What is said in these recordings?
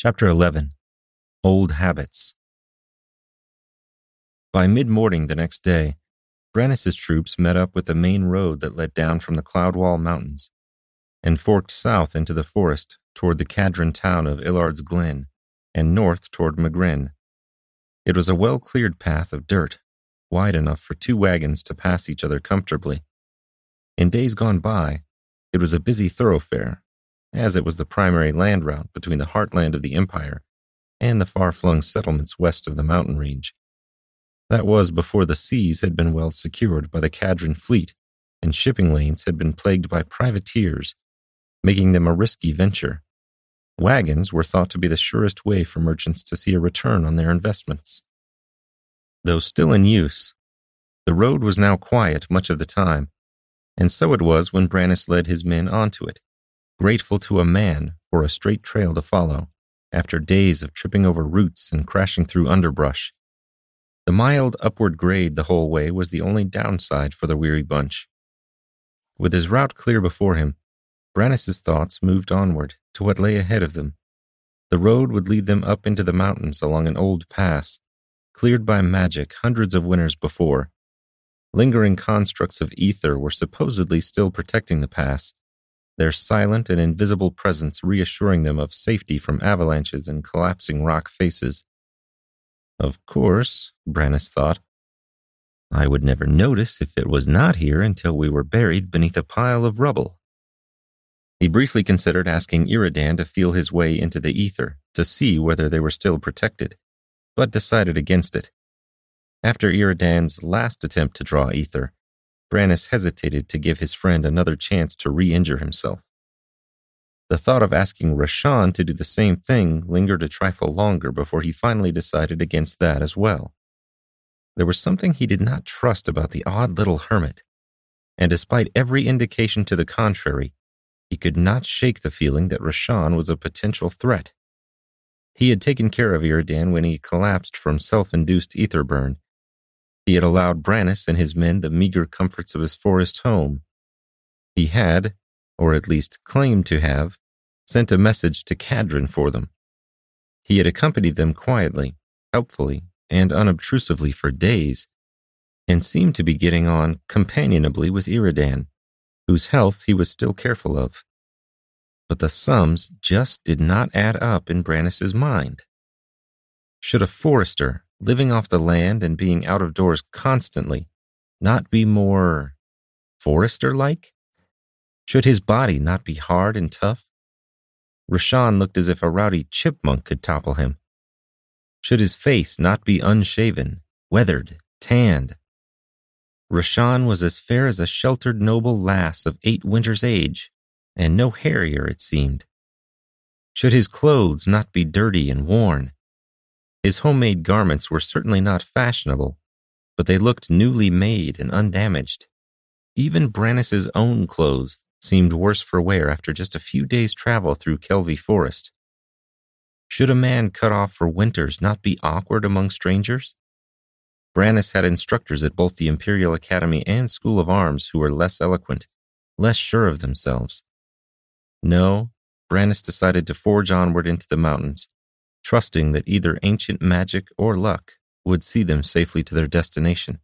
Chapter 11. Old Habits. By mid-morning the next day, Brannus's troops met up with the main road that led down from the Cloudwall Mountains and forked south into the forest toward the Cadron town of Illard's Glen and north toward Magrin. It was a well-cleared path of dirt, wide enough for 2 wagons to pass each other comfortably. In days gone by, it was a busy thoroughfare, as it was the primary land route between the heartland of the Empire and the far-flung settlements west of the mountain range. That was before the seas had been well secured by the Cadron fleet and shipping lanes had been plagued by privateers, making them a risky venture. Wagons were thought to be the surest way for merchants to see a return on their investments. Though still in use, the road was now quiet much of the time, and so it was when Brannus led his men onto it, grateful to a man for a straight trail to follow, after days of tripping over roots and crashing through underbrush. The mild upward grade the whole way was the only downside for the weary bunch. With his route clear before him, Brannus's thoughts moved onward to what lay ahead of them. The road would lead them up into the mountains along an old pass, cleared by magic hundreds of winters before. Lingering constructs of ether were supposedly still protecting the pass, their silent and invisible presence reassuring them of safety from avalanches and collapsing rock faces. Of course, Brannus thought, I would never notice if it was not here until we were buried beneath a pile of rubble. He briefly considered asking Iridan to feel his way into the ether to see whether they were still protected, but decided against it. After Iridan's last attempt to draw ether, Brannus hesitated to give his friend another chance to re-injure himself. The thought of asking Rashan to do the same thing lingered a trifle longer before he finally decided against that as well. There was something he did not trust about the odd little hermit, and despite every indication to the contrary, he could not shake the feeling that Rashan was a potential threat. He had taken care of Iridan when he collapsed from self-induced ether burn. He had allowed Brannus and his men the meager comforts of his forest home. He had, or at least claimed to have, sent a message to Cadron for them. He had accompanied them quietly, helpfully, and unobtrusively for days, and seemed to be getting on companionably with Iridan, whose health he was still careful of. But the sums just did not add up in Brannus's mind. Should a forester, living off the land and being out of doors constantly, not be more forester-like? Should his body not be hard and tough? Rashan looked as if a rowdy chipmunk could topple him. Should his face not be unshaven, weathered, tanned? Rashan was as fair as a sheltered noble lass of 8 winters' age, and no hairier, it seemed. Should his clothes not be dirty and worn? His homemade garments were certainly not fashionable, but they looked newly made and undamaged. Even Brannus's own clothes seemed worse for wear after just a few days' travel through Kelvy Forest. Should a man cut off for winters not be awkward among strangers? Brannus had instructors at both the Imperial Academy and School of Arms who were less eloquent, less sure of themselves. No, Brannus decided to forge onward into the mountains, trusting that either ancient magic or luck would see them safely to their destination.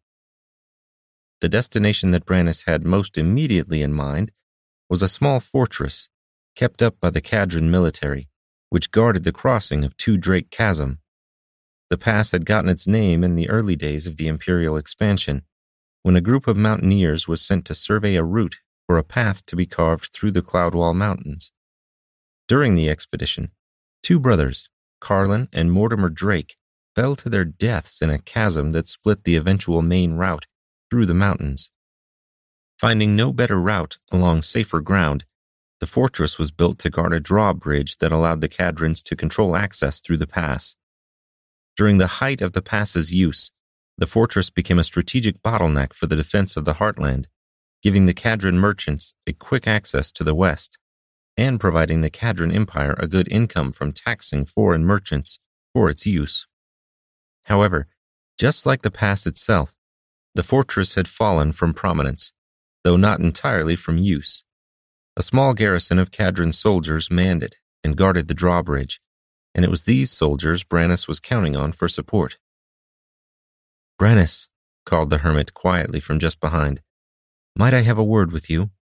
The destination that Brannus had most immediately in mind was a small fortress kept up by the Cadron military, which guarded the crossing of Two Drake Chasm. The pass had gotten its name in the early days of the Imperial expansion, when a group of mountaineers was sent to survey a route for a path to be carved through the Cloudwall Mountains. During the expedition, 2 brothers, Carlin and Mortimer Drake, fell to their deaths in a chasm that split the eventual main route through the mountains. Finding no better route along safer ground, the fortress was built to guard a drawbridge that allowed the Cadrons to control access through the pass. During the height of the pass's use, the fortress became a strategic bottleneck for the defense of the heartland, giving the Cadron merchants a quick access to the west, and providing the Cadron Empire a good income from taxing foreign merchants for its use. However, just like the pass itself, the fortress had fallen from prominence, though not entirely from use. A small garrison of Cadron soldiers manned it and guarded the drawbridge, and it was these soldiers Brannus was counting on for support. "Brannus," called the hermit quietly from just behind, "might I have a word with you?"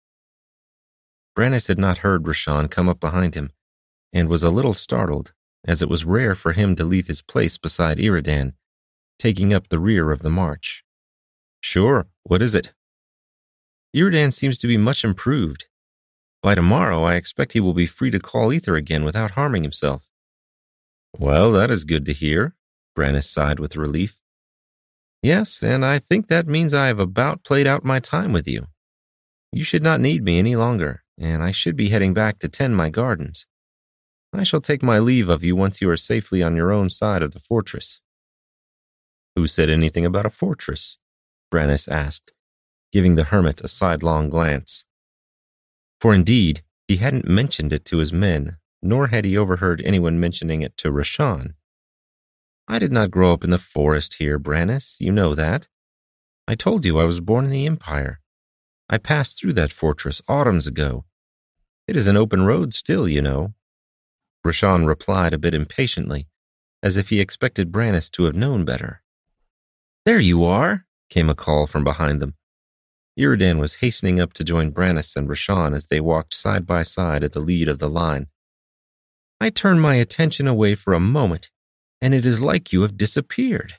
Brannus had not heard Rashan come up behind him, and was a little startled, as it was rare for him to leave his place beside Iridan, taking up the rear of the march. "Sure, what is it?" "Iridan seems to be much improved. By tomorrow, I expect he will be free to call ether again without harming himself." "Well, that is good to hear," Brannus sighed with relief. "Yes, and I think that means I have about played out my time with you. You should not need me any longer, and I should be heading back to tend my gardens. I shall take my leave of you once you are safely on your own side of the fortress." "Who said anything about a fortress?" Brannus asked, giving the hermit a sidelong glance. For indeed, he hadn't mentioned it to his men, nor had he overheard anyone mentioning it to Rashan. "I did not grow up in the forest here, Brannus, you know that. I told you I was born in the Empire. I passed through that fortress autumns ago. It is an open road still, you know." Rashan replied a bit impatiently, as if he expected Brannus to have known better. "There you are," came a call from behind them. Iridan was hastening up to join Brannus and Rashan as they walked side by side at the lead of the line. "I turned my attention away for a moment, and it is like you have disappeared."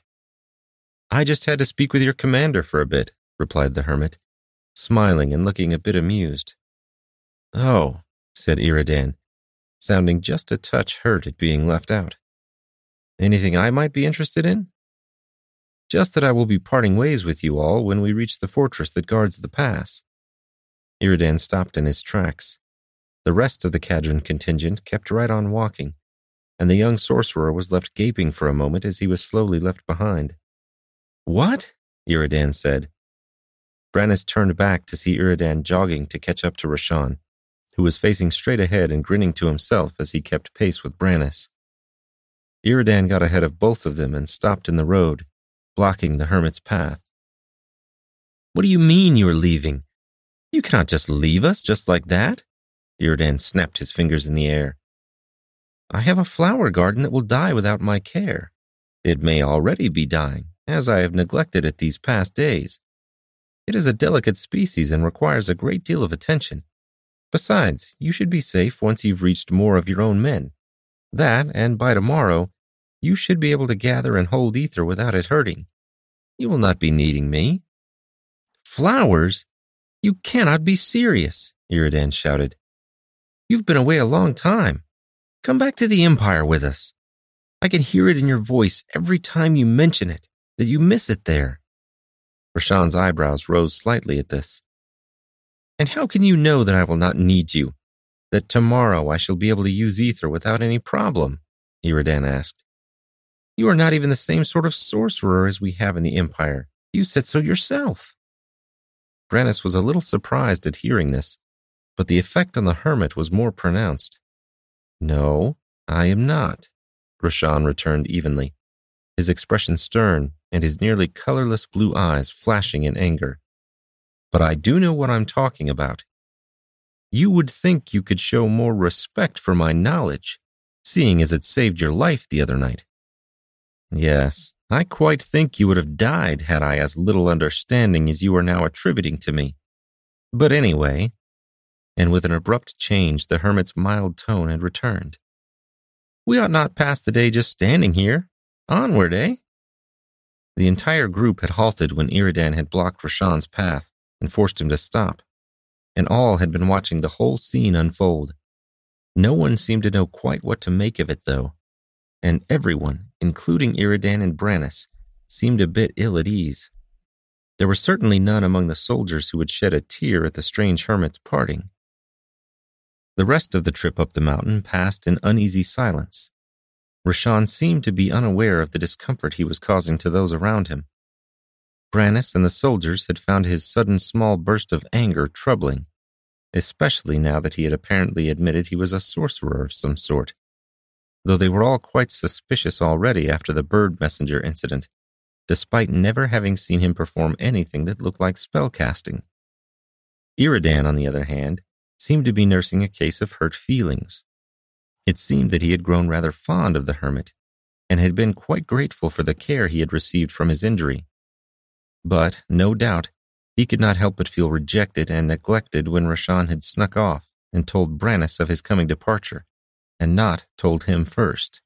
"I just had to speak with your commander for a bit," replied the hermit, smiling and looking a bit amused. "Oh," said Iridan, sounding just a touch hurt at being left out. "Anything I might be interested in?" "Just that I will be parting ways with you all when we reach the fortress that guards the pass." Iridan stopped in his tracks. The rest of the Cadron contingent kept right on walking, and the young sorcerer was left gaping for a moment as he was slowly left behind. "What?" Iridan said. Brannus turned back to see Iridan jogging to catch up to Rashan, who was facing straight ahead and grinning to himself as he kept pace with Brannus. Iridan got ahead of both of them and stopped in the road, blocking the hermit's path. "What do you mean you are leaving? You cannot just leave us just like that." Iridan snapped his fingers in the air. "I have a flower garden that will die without my care. It may already be dying, as I have neglected it these past days. It is a delicate species and requires a great deal of attention. Besides, you should be safe once you've reached more of your own men. That, and by tomorrow, you should be able to gather and hold ether without it hurting. You will not be needing me." "Flowers? You cannot be serious," Iridan shouted. "You've been away a long time. Come back to the Empire with us. I can hear it in your voice every time you mention it, that you miss it there." Rashan's eyebrows rose slightly at this. "And how can you know that I will not need you? That tomorrow I shall be able to use ether without any problem?" Iridan asked. "You are not even the same sort of sorcerer as we have in the Empire. You said so yourself." Brannus was a little surprised at hearing this, but the effect on the hermit was more pronounced. "No, I am not," Rashan returned evenly, his expression stern and his nearly colorless blue eyes flashing in anger. "But I do know what I'm talking about. You would think you could show more respect for my knowledge, seeing as it saved your life the other night. Yes, I quite think you would have died had I as little understanding as you are now attributing to me. But anyway," and with an abrupt change the hermit's mild tone had returned, "we ought not pass the day just standing here. Onward, eh?" The entire group had halted when Iridan had blocked Rashan's path and forced him to stop, and all had been watching the whole scene unfold. No one seemed to know quite what to make of it, though, and everyone, including Iridan and Brannus, seemed a bit ill at ease. There were certainly none among the soldiers who would shed a tear at the strange hermit's parting. The rest of the trip up the mountain passed in uneasy silence. Rashan seemed to be unaware of the discomfort he was causing to those around him. Brannus and the soldiers had found his sudden small burst of anger troubling, especially now that he had apparently admitted he was a sorcerer of some sort, though they were all quite suspicious already after the bird messenger incident, despite never having seen him perform anything that looked like spellcasting. Iridan, on the other hand, seemed to be nursing a case of hurt feelings. It seemed that he had grown rather fond of the hermit, and had been quite grateful for the care he had received from his injury. But, no doubt, he could not help but feel rejected and neglected when Rashan had snuck off and told Brannus of his coming departure, and not told him first.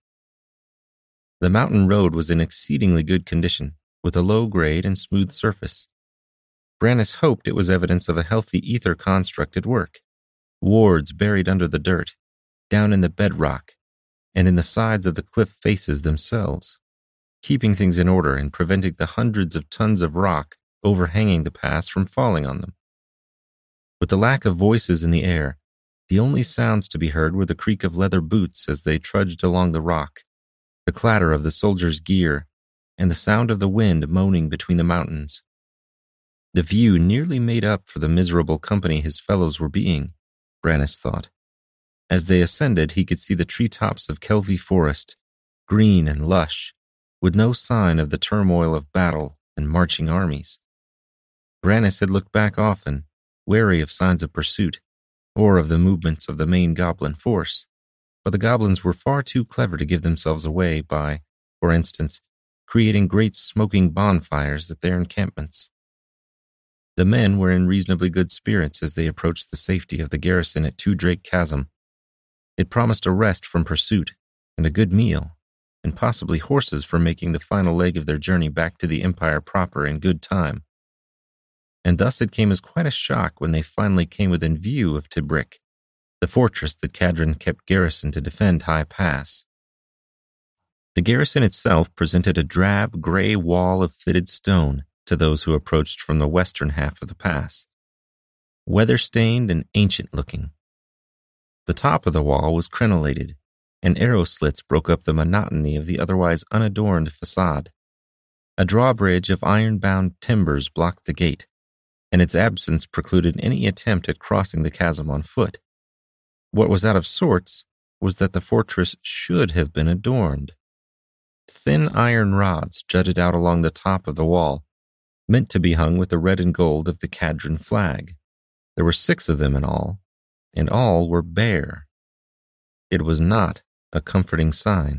The mountain road was in exceedingly good condition, with a low grade and smooth surface. Brannus hoped it was evidence of a healthy ether construct at work, wards buried under the dirt, down in the bedrock, and in the sides of the cliff faces themselves, keeping things in order and preventing the hundreds of tons of rock overhanging the pass from falling on them. With the lack of voices in the air, the only sounds to be heard were the creak of leather boots as they trudged along the rock, the clatter of the soldiers' gear, and the sound of the wind moaning between the mountains. The view nearly made up for the miserable company his fellows were being, Brannus thought. As they ascended, he could see the treetops of Kelvie Forest, green and lush, with no sign of the turmoil of battle and marching armies. Brannus had looked back often, wary of signs of pursuit, or of the movements of the main goblin force, but the goblins were far too clever to give themselves away by, for instance, creating great smoking bonfires at their encampments. The men were in reasonably good spirits as they approached the safety of the garrison at Two Drake Chasm. It promised a rest from pursuit, and a good meal, and possibly horses for making the final leg of their journey back to the Empire proper in good time. And thus it came as quite a shock when they finally came within view of Tibrick, the fortress that Cadron kept garrisoned to defend High Pass. The garrison itself presented a drab, gray wall of fitted stone to those who approached from the western half of the pass, weather-stained and ancient-looking. The top of the wall was crenellated, and arrow slits broke up the monotony of the otherwise unadorned facade. A drawbridge of iron-bound timbers blocked the gate, and its absence precluded any attempt at crossing the chasm on foot. What was out of sorts was that the fortress should have been adorned. Thin iron rods jutted out along the top of the wall, meant to be hung with the red and gold of the Cadron flag. There were 6 of them in all, and all were bare. It was not a comforting sign.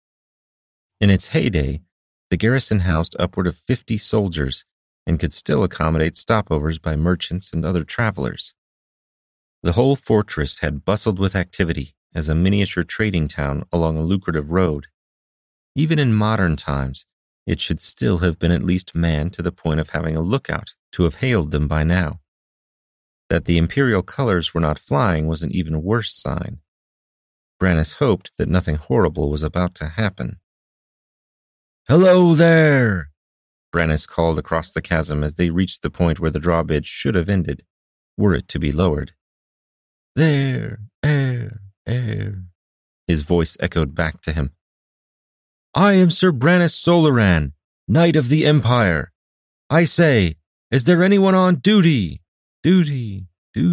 In its heyday, the garrison housed upward of 50 soldiers and could still accommodate stopovers by merchants and other travelers. The whole fortress had bustled with activity as a miniature trading town along a lucrative road. Even in modern times, it should still have been at least manned to the point of having a lookout to have hailed them by now. That the imperial colors were not flying was an even worse sign. Brannus hoped that nothing horrible was about to happen. "Hello there!" Brannus called across the chasm as they reached the point where the drawbridge should have ended, were it to be lowered. "There, air, his voice echoed back to him. "I am Sir Brannus Solaran, Knight of the Empire. I say, is there anyone on duty? Duty.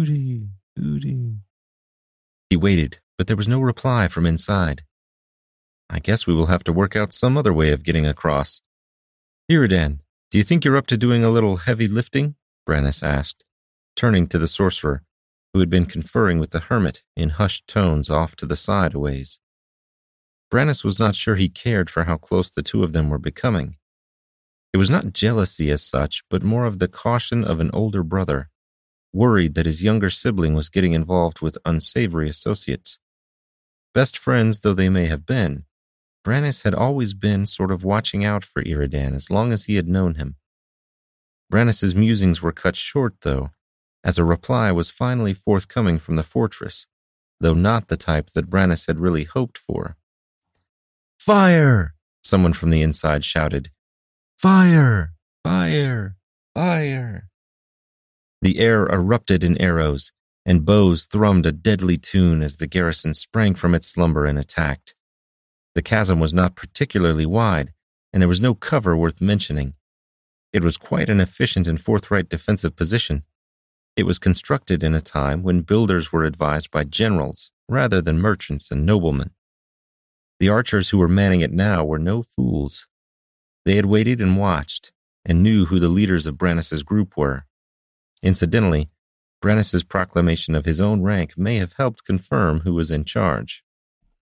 He waited, but there was no reply from inside. "I guess we will have to work out some other way of getting across. Iridan, do you think you're up to doing a little heavy lifting?" Brannus asked, turning to the sorcerer, who had been conferring with the hermit in hushed tones off to the side a ways. Brannus was not sure he cared for how close the two of them were becoming. It was not jealousy as such, but more of the caution of an older brother, worried that his younger sibling was getting involved with unsavory associates. Best friends though they may have been, Brannus had always been sort of watching out for Iridan as long as he had known him. Brannus's musings were cut short, though, as a reply was finally forthcoming from the fortress, though not the type that Brannus had really hoped for. "Fire!" someone from the inside shouted. "Fire! Fire! Fire!" The air erupted in arrows, and bows thrummed a deadly tune as the garrison sprang from its slumber and attacked. The chasm was not particularly wide, and there was no cover worth mentioning. It was quite an efficient and forthright defensive position. It was constructed in a time when builders were advised by generals rather than merchants and noblemen. The archers who were manning it now were no fools. They had waited and watched, and knew who the leaders of Brannus's group were. Incidentally, Brannus's proclamation of his own rank may have helped confirm who was in charge.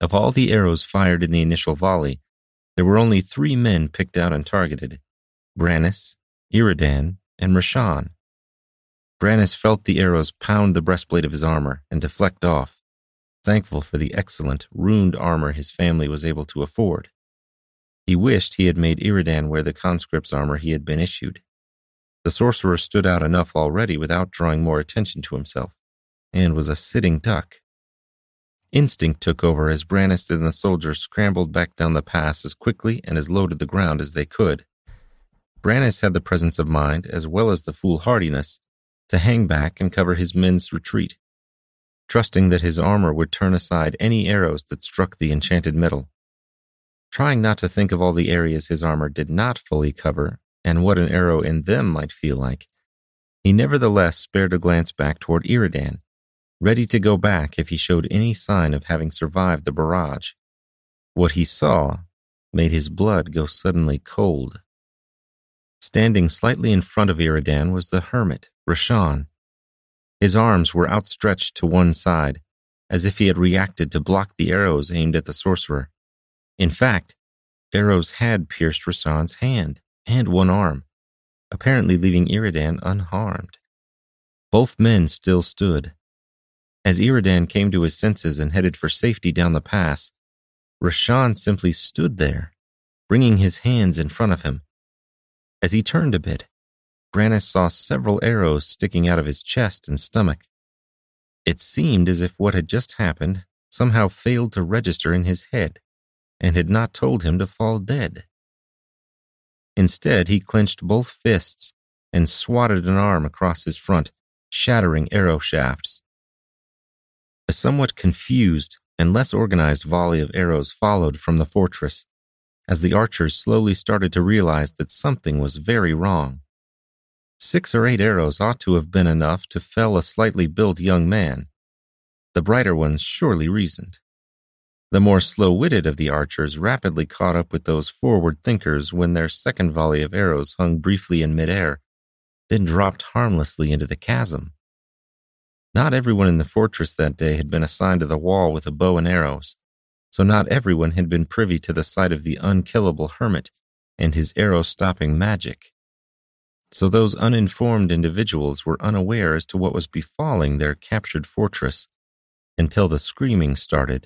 Of all the arrows fired in the initial volley, there were only 3 men picked out and targeted: Brannis, Iridan, and Rashan. Brannis felt the arrows pound the breastplate of his armor and deflect off, thankful for the excellent, ruined armor his family was able to afford. He wished he had made Iridan wear the conscript's armor he had been issued. The sorcerer stood out enough already without drawing more attention to himself, and was a sitting duck. Instinct took over as Brannis and the soldiers scrambled back down the pass as quickly and as low to the ground as they could. Brannis had the presence of mind, as well as the foolhardiness, to hang back and cover his men's retreat, trusting that his armor would turn aside any arrows that struck the enchanted metal. Trying not to think of all the areas his armor did not fully cover and what an arrow in them might feel like, he nevertheless spared a glance back toward Iridan, ready to go back if he showed any sign of having survived the barrage. What he saw made his blood go suddenly cold. Standing slightly in front of Iridan was the hermit, Rashan. His arms were outstretched to one side, as if he had reacted to block the arrows aimed at the sorcerer. In fact, arrows had pierced Rashan's hand and one arm, apparently leaving Iridan unharmed. Both men still stood. As Iridan came to his senses and headed for safety down the pass, Rashan simply stood there, bringing his hands in front of him. As he turned a bit, Brannis saw several arrows sticking out of his chest and stomach. It seemed as if what had just happened somehow failed to register in his head and had not told him to fall dead. Instead, he clenched both fists and swatted an arm across his front, shattering arrow shafts. A somewhat confused and less organized volley of arrows followed from the fortress, as the archers slowly started to realize that something was very wrong. 6 or 8 arrows ought to have been enough to fell a slightly built young man. The brighter ones surely reasoned. The more slow-witted of the archers rapidly caught up with those forward thinkers when their second volley of arrows hung briefly in midair, then dropped harmlessly into the chasm. Not everyone in the fortress that day had been assigned to the wall with a bow and arrows, so not everyone had been privy to the sight of the unkillable hermit and his arrow-stopping magic. So those uninformed individuals were unaware as to what was befalling their captured fortress until the screaming started.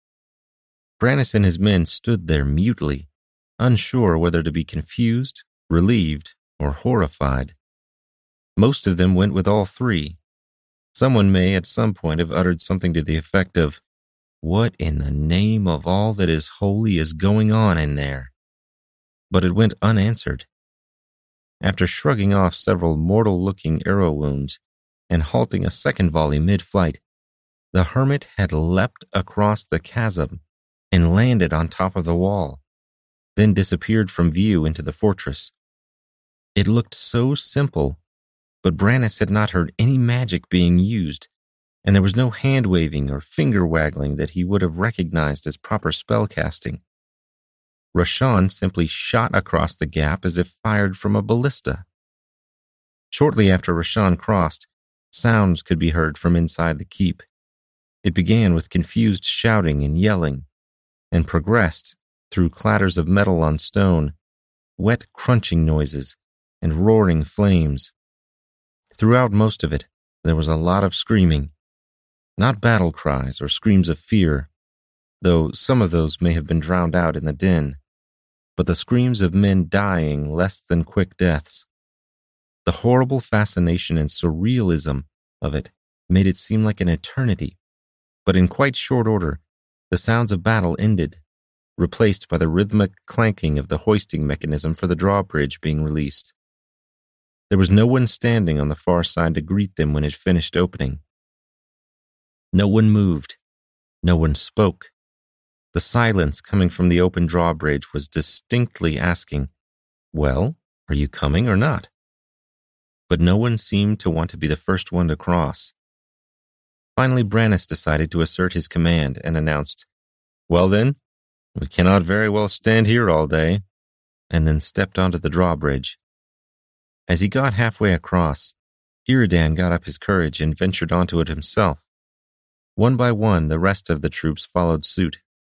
Brannis and his men stood there mutely, unsure whether to be confused, relieved, or horrified. Most of them went with all 3. Someone may at some point have uttered something to the effect of, "What in the name of all that is holy is going on in there?" But it went unanswered. After shrugging off several mortal-looking arrow wounds and halting a second volley mid-flight, the hermit had leapt across the chasm and landed on top of the wall, then disappeared from view into the fortress. It looked so simple, but Brannis had not heard any magic being used, and there was no hand-waving or finger-waggling that he would have recognized as proper spell-casting. Rashan simply shot across the gap as if fired from a ballista. Shortly after Rashan crossed, sounds could be heard from inside the keep. It began with confused shouting and yelling, and progressed through clatters of metal on stone, wet crunching noises, and roaring flames. Throughout most of it, there was a lot of screaming. Not battle cries or screams of fear, though some of those may have been drowned out in the din, but the screams of men dying less than quick deaths. The horrible fascination and surrealism of it made it seem like an eternity, but in quite short order, the sounds of battle ended, replaced by the rhythmic clanking of the hoisting mechanism for the drawbridge being released. There was no one standing on the far side to greet them when it finished opening. No one moved. No one spoke. The silence coming from the open drawbridge was distinctly asking, "Well, are you coming or not?" But no one seemed to want to be the first one to cross. Finally, Brannis decided to assert his command and announced, "Well then, we cannot very well stand here all day," and then stepped onto the drawbridge. As he got halfway across, Iridan got up his courage and ventured onto it himself. One by one, the rest of the troops followed suit,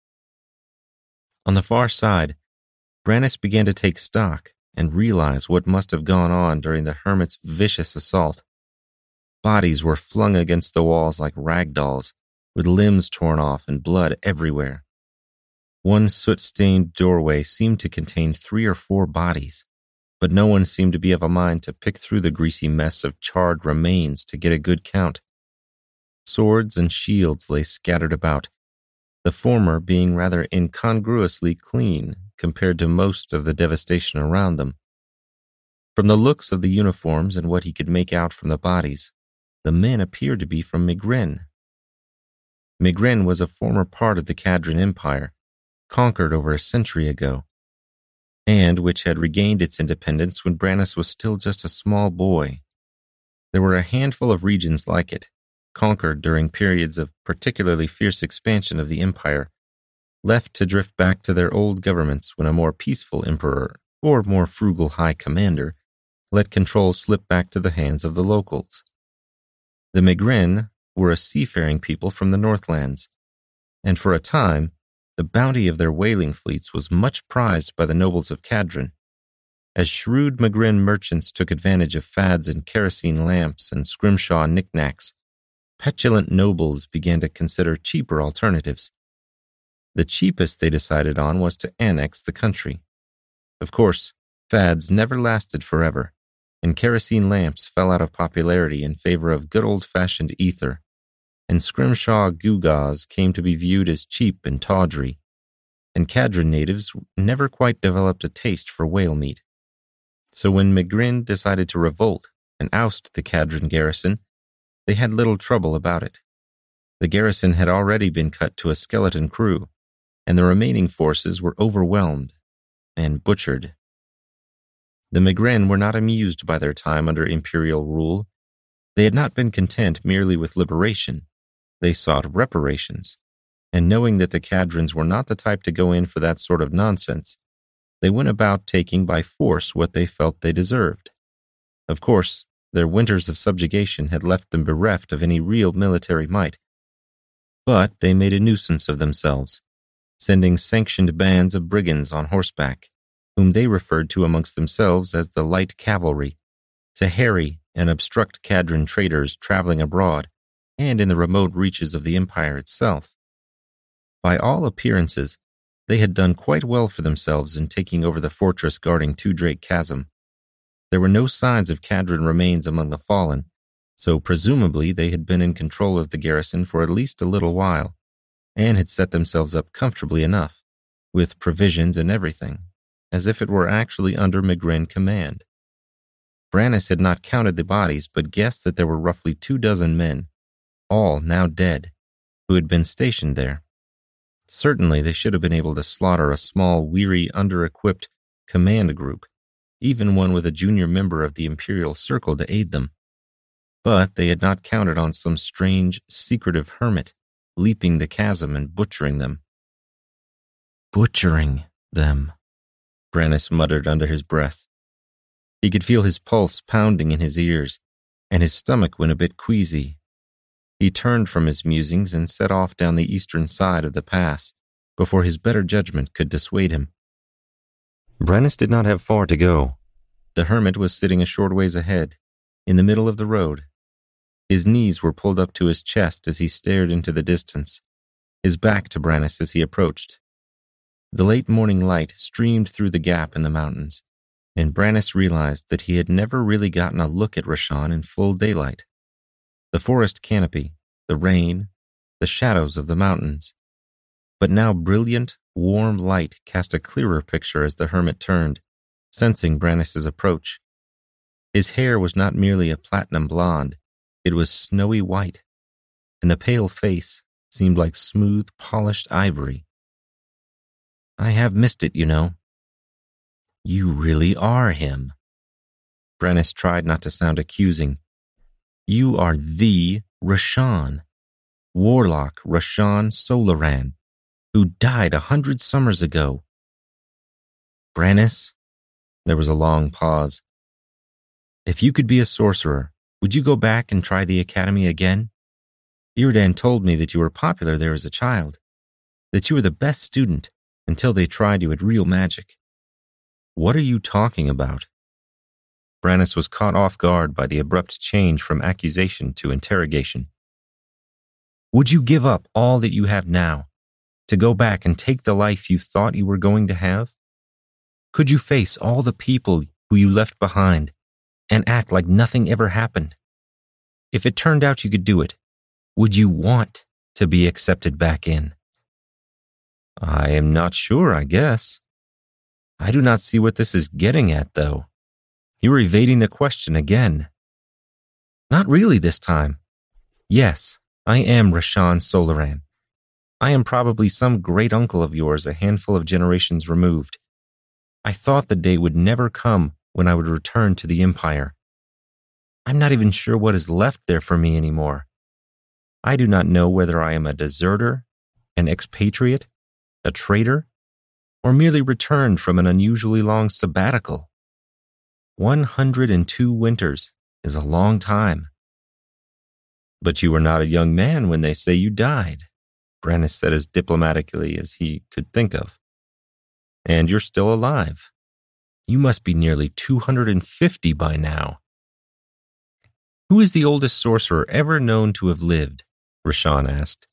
On the far side, Brannis began to take stock and realize what must have gone on during the hermit's vicious assault. Bodies were flung against the walls like rag dolls, with limbs torn off and blood everywhere. One soot-stained doorway seemed to contain 3 or 4 bodies, but no one seemed to be of a mind to pick through the greasy mess of charred remains to get a good count. Swords and shields lay scattered about, the former being rather incongruously clean compared to most of the devastation around them. From the looks of the uniforms and what he could make out from the bodies, the men appeared to be from Migrin. Migrin was a former part of the Cadran Empire, conquered over a century ago, and which had regained its independence when Brannis was still just a small boy. There were a handful of regions like it, conquered during periods of particularly fierce expansion of the empire, left to drift back to their old governments when a more peaceful emperor or more frugal high commander let control slip back to the hands of the locals. The Migrin were a seafaring people from the Northlands, and for a time, the bounty of their whaling fleets was much prized by the nobles of Cadran. As shrewd Migrin merchants took advantage of fads in kerosene lamps and scrimshaw knickknacks, petulant nobles began to consider cheaper alternatives. The cheapest they decided on was to annex the country. Of course, fads never lasted forever, and kerosene lamps fell out of popularity in favor of good old-fashioned ether, and scrimshaw gewgaws came to be viewed as cheap and tawdry, and Cadran natives never quite developed a taste for whale meat. So when Migrin decided to revolt and oust the Cadran garrison, they had little trouble about it. The garrison had already been cut to a skeleton crew, and the remaining forces were overwhelmed and butchered. The Migrin were not amused by their time under imperial rule. They had not been content merely with liberation. They sought reparations, and knowing that the Cadrans were not the type to go in for that sort of nonsense, they went about taking by force what they felt they deserved. Of course, their winters of subjugation had left them bereft of any real military might, but they made a nuisance of themselves, sending sanctioned bands of brigands on horseback, whom they referred to amongst themselves as the light cavalry, to harry and obstruct Cadran traders traveling abroad and in the remote reaches of the empire itself. By all appearances, they had done quite well for themselves in taking over the fortress guarding Two Drake Chasm. There were no signs of Cadran remains among the fallen, so presumably they had been in control of the garrison for at least a little while, and had set themselves up comfortably enough, with provisions and everything, as if it were actually under Migrin command. Brannis had not counted the bodies, but guessed that there were roughly 24 men, all now dead, who had been stationed there. Certainly they should have been able to slaughter a small, weary, under-equipped command group, even one with a junior member of the Imperial Circle to aid them. But they had not counted on some strange, secretive hermit leaping the chasm and butchering them. Butchering them, Brannis muttered under his breath. He could feel his pulse pounding in his ears, and his stomach went a bit queasy. He turned from his musings and set off down the eastern side of the pass before his better judgment could dissuade him. Brannis did not have far to go. The hermit was sitting a short ways ahead, in the middle of the road. His knees were pulled up to his chest as he stared into the distance, his back to Brannis as he approached. The late morning light streamed through the gap in the mountains, and Brannis realized that he had never really gotten a look at Rashan in full daylight. The forest canopy, the rain, the shadows of the mountains. But now brilliant, warm light cast a clearer picture as the hermit turned, sensing Brannis's approach. His hair was not merely a platinum blonde, it was snowy white, and the pale face seemed like smooth, polished ivory. I have missed it, you know. You really are him. Brannis tried not to sound accusing. You are the Rashan, Warlock Rashan Solaran, who died 100 summers ago. Brannis? There was a long pause. If you could be a sorcerer, would you go back and try the academy again? Iridan told me that you were popular there as a child, that you were the best student, until they tried you at real magic. What are you talking about? Brannis was caught off guard by the abrupt change from accusation to interrogation. Would you give up all that you have now to go back and take the life you thought you were going to have? Could you face all the people who you left behind and act like nothing ever happened? If it turned out you could do it, would you want to be accepted back in? I am not sure, I guess. I do not see what this is getting at, though. You are evading the question again. Not really this time. Yes, I am Rashan Solaran. I am probably some great uncle of yours a handful of generations removed. I thought the day would never come when I would return to the Empire. I'm not even sure what is left there for me anymore. I do not know whether I am a deserter, an expatriate, a traitor, or merely returned from an unusually long sabbatical. 102 winters is a long time. But you were not a young man when they say you died, Brannis said as diplomatically as he could think of. And you're still alive. You must be nearly 250 by now. Who is the oldest sorcerer ever known to have lived? Rashan asked.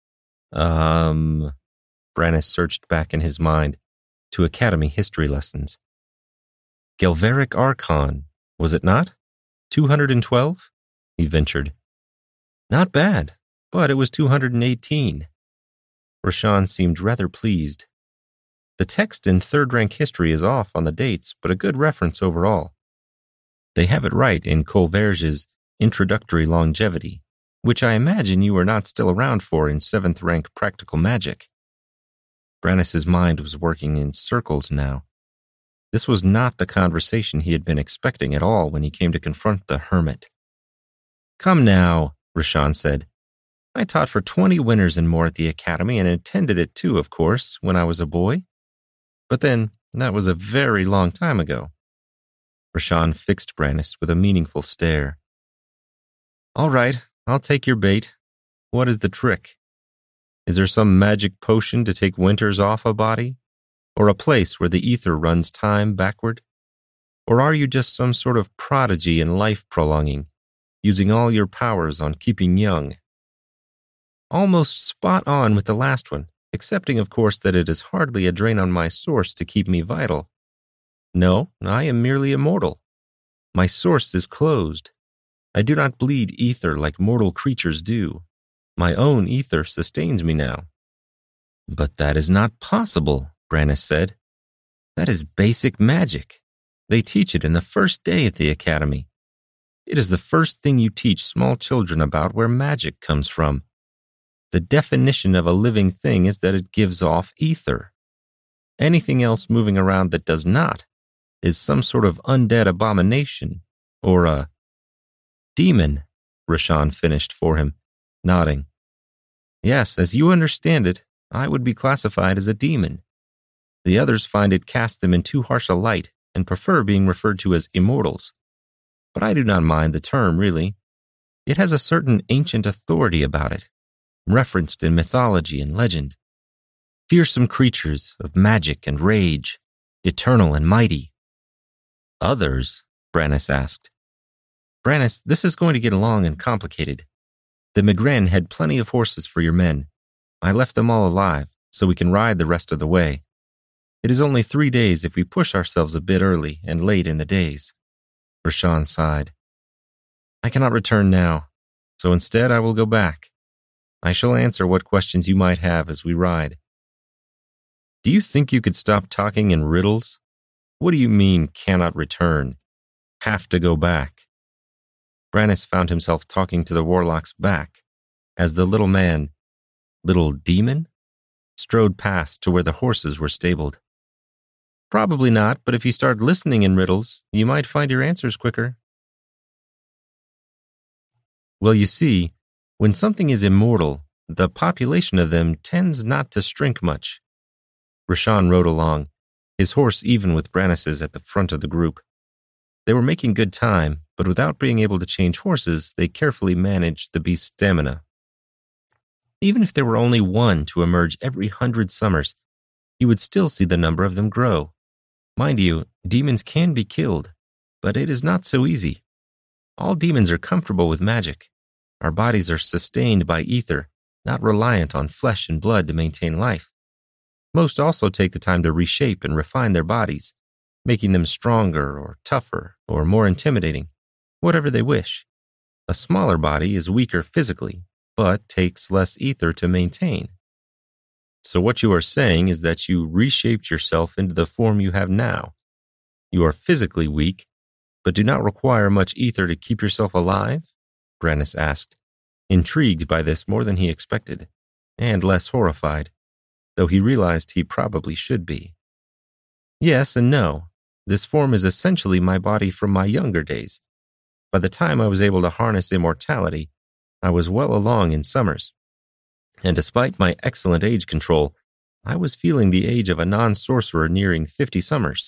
Brannis searched back in his mind to Academy history lessons. Gelveric Archon, was it not? 212? He ventured. Not bad, but it was 218. Rashan seemed rather pleased. The text in third-rank history is off on the dates, but a good reference overall. They have it right in Colverge's Introductory Longevity, which I imagine you are not still around for in 7th-rank Practical Magic. Brannis's mind was working in circles now. This was not the conversation he had been expecting at all when he came to confront the hermit. Come now, Rashan said. I taught for 20 winters and more at the Academy and attended it too, of course, when I was a boy. But then, that was a very long time ago. Rashan fixed Brannis with a meaningful stare. All right, I'll take your bait. What is the trick? Is there some magic potion to take winters off a body? Or a place where the ether runs time backward? Or are you just some sort of prodigy in life prolonging, using all your powers on keeping young? Almost spot on with the last one, excepting of course that it is hardly a drain on my source to keep me vital. No, I am merely immortal. My source is closed. I do not bleed ether like mortal creatures do. My own ether sustains me now. But that is not possible, Brannis said. That is basic magic. They teach it in the first day at the Academy. It is the first thing you teach small children about where magic comes from. The definition of a living thing is that it gives off ether. Anything else moving around that does not is some sort of undead abomination, or a demon, Rashan finished for him, nodding. Yes, as you understand it, I would be classified as a demon. The others find it casts them in too harsh a light and prefer being referred to as immortals. But I do not mind the term, really. It has a certain ancient authority about it, referenced in mythology and legend. Fearsome creatures of magic and rage, eternal and mighty. Others? Brannis asked. Brannis, this is going to get long and complicated. The Migren had plenty of horses for your men. I left them all alive, so we can ride the rest of the way. It is only 3 days if we push ourselves a bit early and late in the days. Rashan sighed. I cannot return now, so instead I will go back. I shall answer what questions you might have as we ride. Do you think you could stop talking in riddles? What do you mean, cannot return? Have to go back? Brannis found himself talking to the warlock's back as the little demon, strode past to where the horses were stabled. Probably not, but if you start listening in riddles, you might find your answers quicker. Well, you see, when something is immortal, the population of them tends not to shrink much. Rashan rode along, his horse even with Brannis's at the front of the group. They were making good time, but without being able to change horses, they carefully managed the beast's stamina. Even if there were only one to emerge every 100 summers, he would still see the number of them grow. Mind you, demons can be killed, but it is not so easy. All demons are comfortable with magic. Our bodies are sustained by ether, not reliant on flesh and blood to maintain life. Most also take the time to reshape and refine their bodies, making them stronger or tougher or more intimidating, whatever they wish. A smaller body is weaker physically, but takes less ether to maintain. So what you are saying is that you reshaped yourself into the form you have now. You are physically weak, but do not require much ether to keep yourself alive? Brannus asked, intrigued by this more than he expected, and less horrified, though he realized he probably should be. Yes and no. This form is essentially my body from my younger days. By the time I was able to harness immortality, I was well along in summers. And despite my excellent age control, I was feeling the age of a non-sorcerer nearing 50 summers.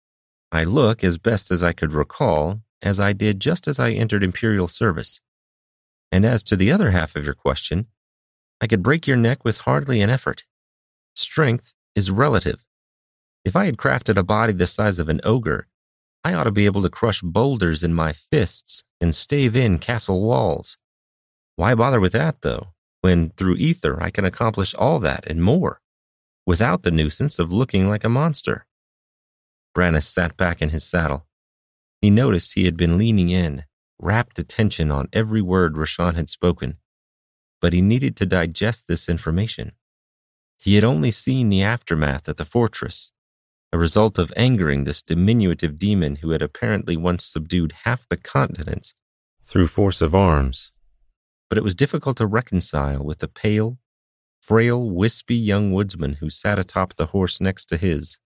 I look, as best as I could recall, as I did just as I entered Imperial service. And as to the other half of your question, I could break your neck with hardly an effort. Strength is relative. If I had crafted a body the size of an ogre, I ought to be able to crush boulders in my fists and stave in castle walls. Why bother with that, though, when through ether I can accomplish all that and more, without the nuisance of looking like a monster? Brannus sat back in his saddle. He noticed he had been leaning in, rapt attention on every word Rashan had spoken, but he needed to digest this information. He had only seen the aftermath at the fortress, a result of angering this diminutive demon who had apparently once subdued half the continent through force of arms. But it was difficult to reconcile with the pale, frail, wispy young woodsman who sat atop the horse next to his.